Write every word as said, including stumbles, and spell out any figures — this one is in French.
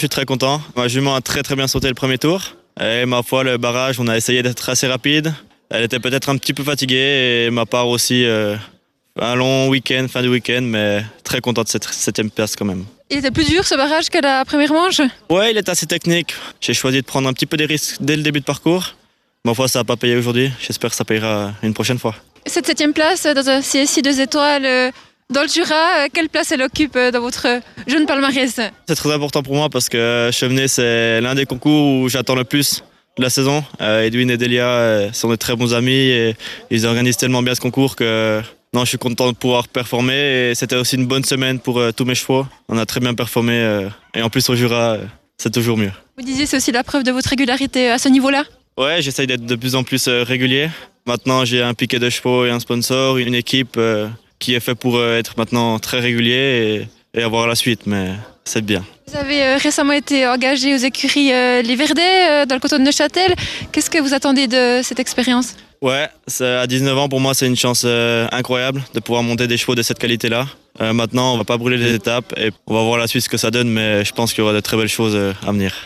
Je suis très content. Ma jument a très très bien sauté le premier tour. Et ma foi, le barrage, on a essayé d'être assez rapide. Elle était peut-être un petit peu fatiguée et ma part aussi. Euh, un long week-end, fin du week-end, mais très content de cette septième place quand même. Il était plus dur ce barrage que la première manche? Ouais, il est assez technique. J'ai choisi de prendre un petit peu des risques dès le début de parcours. Ma foi, ça n'a pas payé aujourd'hui. J'espère que ça payera une prochaine fois. Cette septième place dans un C S I deux étoiles euh, dans le Jura, euh, quelle place elle occupe euh, dans votre jeune palmarès? C'est très important pour moi parce que Chevenay, c'est l'un des concours où j'attends le plus de la saison. Euh, Edwin et Delia euh, sont de très bons amis et ils organisent tellement bien ce concours que non, je suis content de pouvoir performer. Et c'était aussi une bonne semaine pour euh, tous mes chevaux. On a très bien performé euh, et en plus au Jura, euh, c'est toujours mieux. Vous disiez c'est aussi la preuve de votre régularité à ce niveau-là? Ouais, j'essaye d'être de plus en plus euh, régulier. Maintenant, j'ai un piquet de chevaux et un sponsor, une équipe euh, qui est faite pour euh, être maintenant très régulier et, et avoir la suite, mais c'est bien. Vous avez euh, récemment été engagé aux écuries euh, Les Verdets euh, dans le canton de Neuchâtel. Qu'est-ce que vous attendez de cette expérience? Ouais, à dix-neuf ans, pour moi, c'est une chance euh, incroyable de pouvoir monter des chevaux de cette qualité-là. Euh, maintenant, on va pas brûler les étapes et on va voir la suite ce que ça donne, mais je pense qu'il y aura de très belles choses euh, à venir.